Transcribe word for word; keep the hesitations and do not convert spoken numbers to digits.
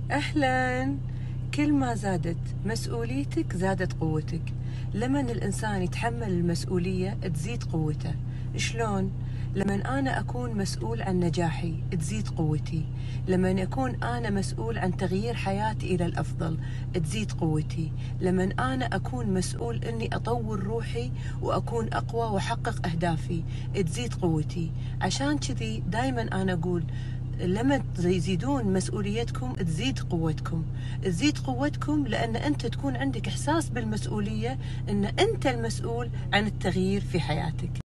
أهلا. كل ما زادت مسؤوليتك زادت قوتك. لمن الإنسان يتحمل المسؤولية تزيد قوته. شلون؟ لمن أنا أكون مسؤول عن نجاحي تزيد قوتي. لمن أكون أنا مسؤول عن تغيير حياتي إلى الأفضل تزيد قوتي. لمن أنا أكون مسؤول أني أطور روحي وأكون أقوى وأحقق أهدافي تزيد قوتي. عشان كذي دايما أنا أقول لما تزيدون مسؤوليتكم تزيد قوتكم. تزيد قوتكم لأن أنت تكون عندك إحساس بالمسؤولية أن أنت المسؤول عن التغيير في حياتك.